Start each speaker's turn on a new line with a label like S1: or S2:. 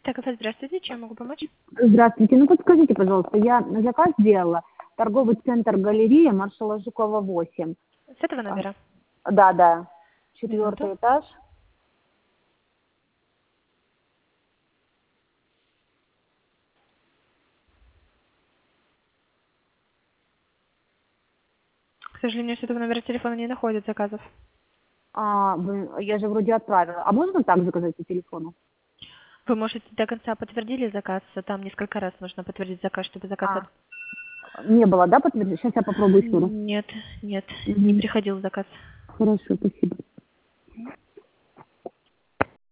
S1: Так, здравствуйте, чем могу помочь?
S2: Здравствуйте. Ну, подскажите, пожалуйста, я заказ сделала. Торговый центр «Галерея», маршала Жукова, 8.
S1: С этого номера?
S2: Да, да.
S1: Минуту.
S2: 4-й этаж.
S1: К сожалению, с этого номера телефона не находят заказов.
S2: Я же вроде отправила. А можно так заказать по телефону?
S1: Вы, может, до конца подтвердили заказ? Там несколько раз нужно подтвердить заказ, чтобы заказ
S2: А, Не было, да, подтвердить? Сейчас я попробую еще раз.
S1: Нет, нет, не
S2: Мгм.
S1: приходил заказ.
S2: Хорошо, спасибо.